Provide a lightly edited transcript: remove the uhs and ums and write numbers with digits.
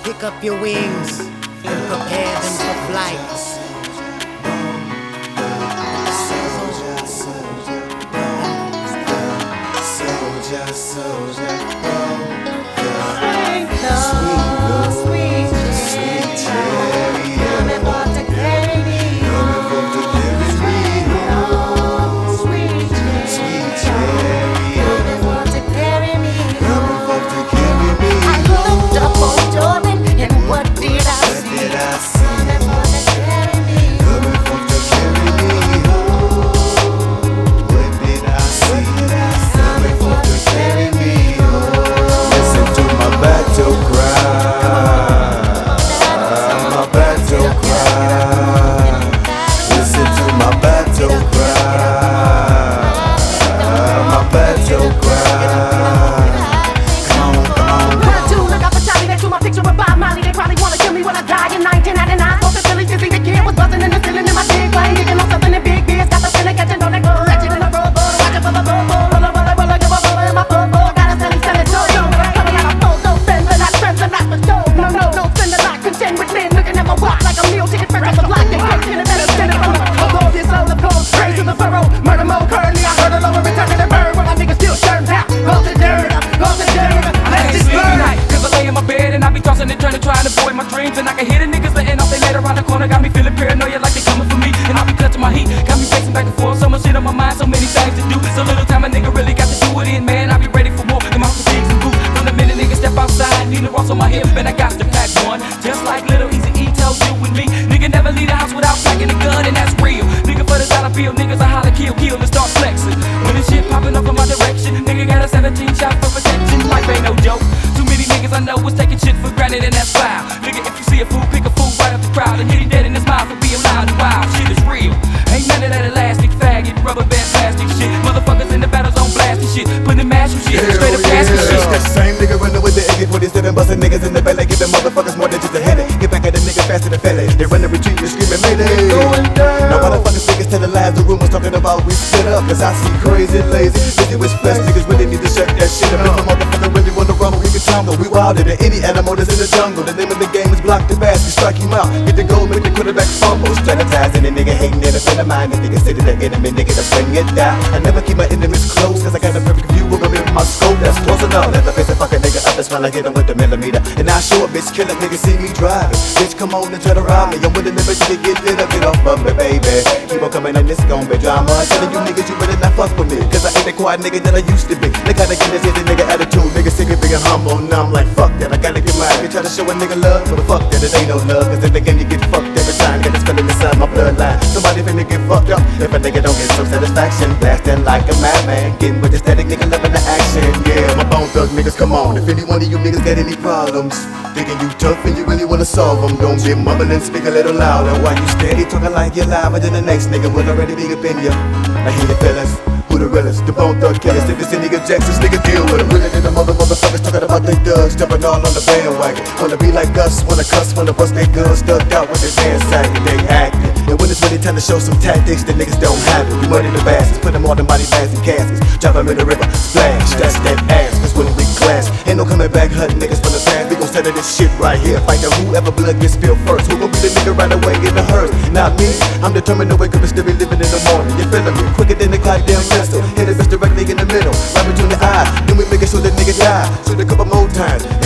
Pick up your wings and prepare them for flight. Trying to avoid my dreams, and I can hear the niggas letting off they let around the corner. Got me feeling paranoia like they coming for me, and I be clutching my heat. Got me pacing back and forth, so much shit on my mind, so many things to do. So little time a nigga really got to do it in, man. I be ready for war, them out fatigues and boots. From the minute niggas step outside, need a Ross on my hip, and I got to pack one. Just like Little Easy E tells you and me, nigga never leave the house without packing a gun, and that's real. Nigga for the battlefield, niggas a holler, kill, and start flexing. When the shit popping up in my direction, nigga got a 17 shot for protection. Life ain't no joke. Too many niggas I know was taking shit for granted, and that's foul. Nigga, if you see a fool, pick a fool right up the crowd and hit him dead in his mouth for being loud and wild. Shit is real. Ain't none of that elastic faggot, rubber band plastic shit. Motherfuckers in the battle zone blasting shit, putting mash shit, straight up casting shit. That same nigga running with the AK-47, busting niggas in the belly, giving motherfuckers more than just a headache. Get back at the nigga faster than Fele. They run and retreat, they screaming Mayday. Now why the fuckers niggas tell the lies, the rumors talking about we split up? Cause I see crazy, lazy, busy with stress. Niggas really need to shut that shit up. If a motherfucker really wanna rumble, we can tumble. We wilder than any animal that's in the jungle. The name of the game is block the pass, we strike him out. Get the goal, make the quarterback fumble. Strategize any nigga hating in a friend of mine. This nigga say that the enemy nigga that's bring it down. I never keep my enemies close, cause I got a perfect view of them in my scope. That's close enough. Let the face a fucking nigga up, that's when I hit him with the millimeter. And I show a bitch kill a nigga, see me driving. Bitch come on and try to rob me. I'm with a nigga to get lit up, get off of me, baby. Keep on coming and this gon' be drama. Telling you niggas you better not fuck with me, cause I ain't the quiet nigga that I used to be. They kinda get this the nigga attitude, nigga sick and big and humble. Now I'm like fuck that, I gotta get mine. They try to show a nigga love, but fuck that, it ain't no love. Cause in the game you get fucked every time. Got this feeling inside my bloodline. Somebody finna get fucked up if a nigga don't get some satisfaction. Blasting like a madman, getting with the static nigga loving the action. Yeah, my bone thug niggas, come on. If any one of you niggas got any problems, thinking you tough and you really wanna solve them, don't be mumbling, speak a little louder. While you steady talking like you're louder than the next nigga will already be up in ya. I hear your feelings. Who the realest? The bone thug killers. If it's any objections, nigga deal with them. Really than the motherfuckers talking about they thugs, jumping all on the bandwagon. Wanna be like us, wanna cuss, wanna bust their guns, stuck out with their hands sagging, they acting. And when it's really time to show some tactics, the niggas don't have it. We money the bastards, put them all in body bags and caskets, drop them in the river, splash, that's that ass. Cause when we clash, ain't no coming back, hunting niggas from the past. We gon' settle this shit right here, fight the whoever blood gets spilled first. Who gon' be the nigga right away in the hearse? Not me, I'm determined to wake up and still be living in the morning. You feeling me? Quicker than the goddamn pistol. Hit a bitch directly in the middle, right between the eyes. Then we making sure the nigga die. Shoot a couple more times.